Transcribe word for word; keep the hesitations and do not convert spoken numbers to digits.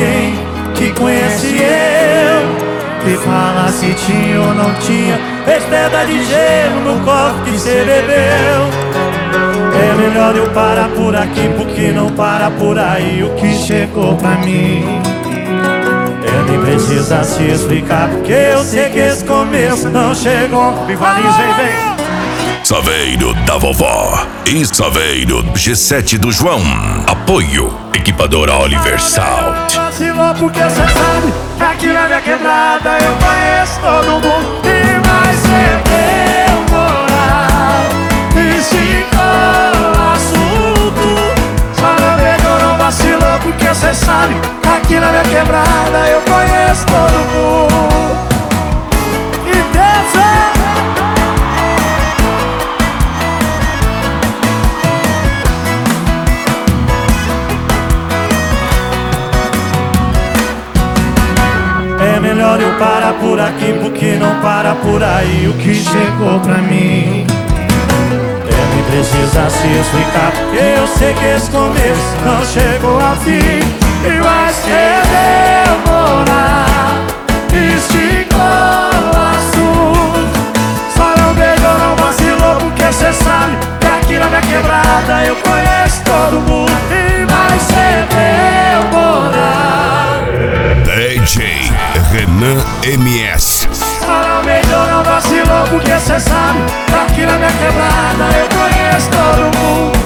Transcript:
alguém que conhece eu, que fala se tinha ou não tinha fez pedra de gelo no copo que cê bebeu. É melhor eu parar por aqui, porque não para por aí o que chegou pra mim. É, nem precisa se explicar, porque eu sei que esse começo não chegou. Vivalize, vem, vem. Saveiro da vovó e Saveiro G sete do João. Apoio Equipadora Universal. Vacilou porque cê sabe que aqui na minha quebrada eu conheço todo mundo. E mais cê deu moral e esticou o assunto. Só não veio, não vacilou porque cê sabe que aqui na minha quebrada eu conheço todo mundo. E pensa. É melhor eu parar por aqui, porque não para por aí o que chegou pra mim. É, nem precisa se explicar, porque eu sei que esse começo não chegou ao fim. E vai ser demorar, esticou o assunto. Só não beijou, não vacilou, porque cê sabe que aqui na minha quebrada eu conheço todo mundo. E vai ser demorar. D J Renan M S. Só não beijou, não vacilou, porque cê sabe que aqui na minha quebrada eu conheço todo mundo.